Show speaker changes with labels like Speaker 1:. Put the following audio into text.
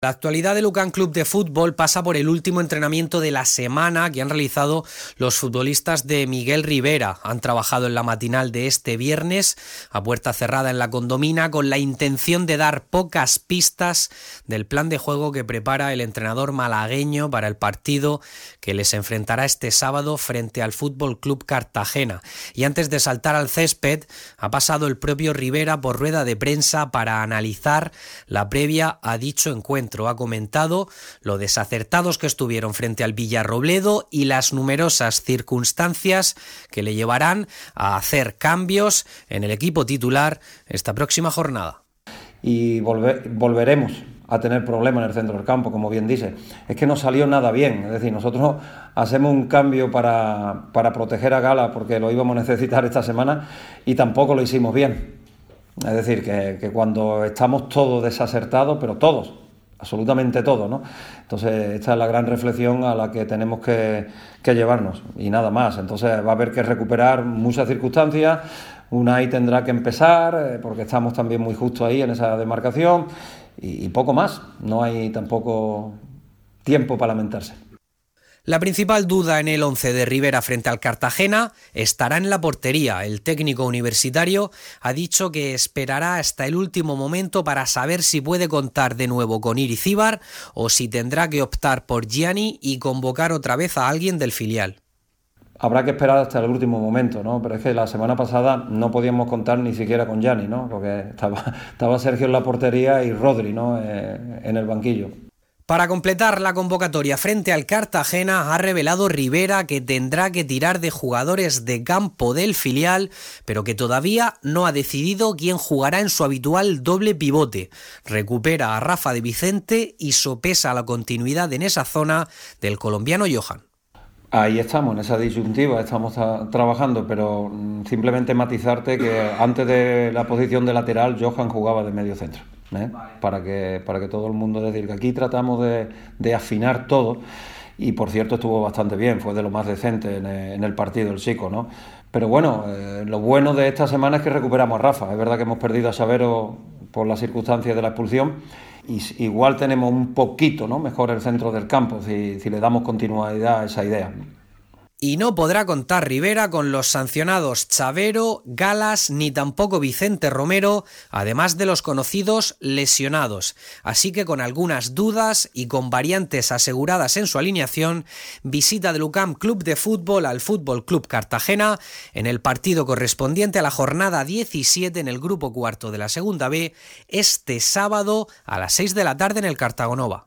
Speaker 1: La actualidad del UCAM Club de Fútbol pasa por el último entrenamiento de la semana que han realizado los futbolistas de Miguel Rivera. Han trabajado en la matinal de este viernes a puerta cerrada en la Condomina con la intención de dar pocas pistas del plan de juego que prepara el entrenador malagueño para el partido que les enfrentará este sábado frente al Fútbol Club Cartagena. Y antes de saltar al césped, ha pasado el propio Rivera por rueda de prensa para analizar la previa a dicho encuentro. Ha comentado lo desacertados que estuvieron frente al Villarrobledo y las numerosas circunstancias que le llevarán a hacer cambios en el equipo titular esta próxima jornada.
Speaker 2: Y volveremos a tener problemas en el centro del campo, como bien dice. Es que no salió nada bien, es decir, nosotros hacemos un cambio para proteger a Gala porque lo íbamos a necesitar esta semana y tampoco lo hicimos bien. Es decir, que cuando estamos todos desacertados, pero todos, absolutamente todo, ¿no? Entonces esta es la gran reflexión a la que tenemos que llevarnos y nada más. Entonces va a haber que recuperar muchas circunstancias. Unai tendrá que empezar porque estamos también muy justo ahí en esa demarcación y poco más. No hay tampoco tiempo para lamentarse.
Speaker 1: La principal duda en el 11 de Rivera frente al Cartagena estará en la portería. El técnico universitario ha dicho que esperará hasta el último momento para saber si puede contar de nuevo con Irizíbar o si tendrá que optar por Gianni y convocar otra vez a alguien del filial.
Speaker 2: Habrá que esperar hasta el último momento, ¿no? Pero es que la semana pasada no podíamos contar ni siquiera con Gianni, ¿no? Porque estaba Sergio en la portería y Rodri, ¿no? En el banquillo.
Speaker 1: Para completar la convocatoria frente al Cartagena ha revelado Rivera que tendrá que tirar de jugadores de campo del filial, pero que todavía no ha decidido quién jugará en su habitual doble pivote. Recupera a Rafa de Vicente y sopesa la continuidad en esa zona del colombiano Johan.
Speaker 2: Ahí estamos, en esa disyuntiva estamos trabajando, pero simplemente matizarte que antes de la posición de lateral Johan jugaba de medio centro. Para que todo el mundo decir que aquí tratamos de afinar todo y por cierto estuvo bastante bien, fue de lo más decente en el partido el chico, ¿no? Pero bueno, lo bueno de esta semana es que recuperamos a Rafa. Es verdad que hemos perdido a Savero por las circunstancias de la expulsión y igual tenemos un poquito, ¿no?, mejor el centro del campo si le damos continuidad a esa idea.
Speaker 1: Y no podrá contar Rivera con los sancionados Chavero, Galas ni tampoco Vicente Romero, además de los conocidos lesionados. Así que con algunas dudas y con variantes aseguradas en su alineación, visita del UCAM Club de Fútbol al Fútbol Club Cartagena en el partido correspondiente a la jornada 17 en el grupo cuarto de la Segunda B este sábado a las 6 de la tarde en el Cartagonova.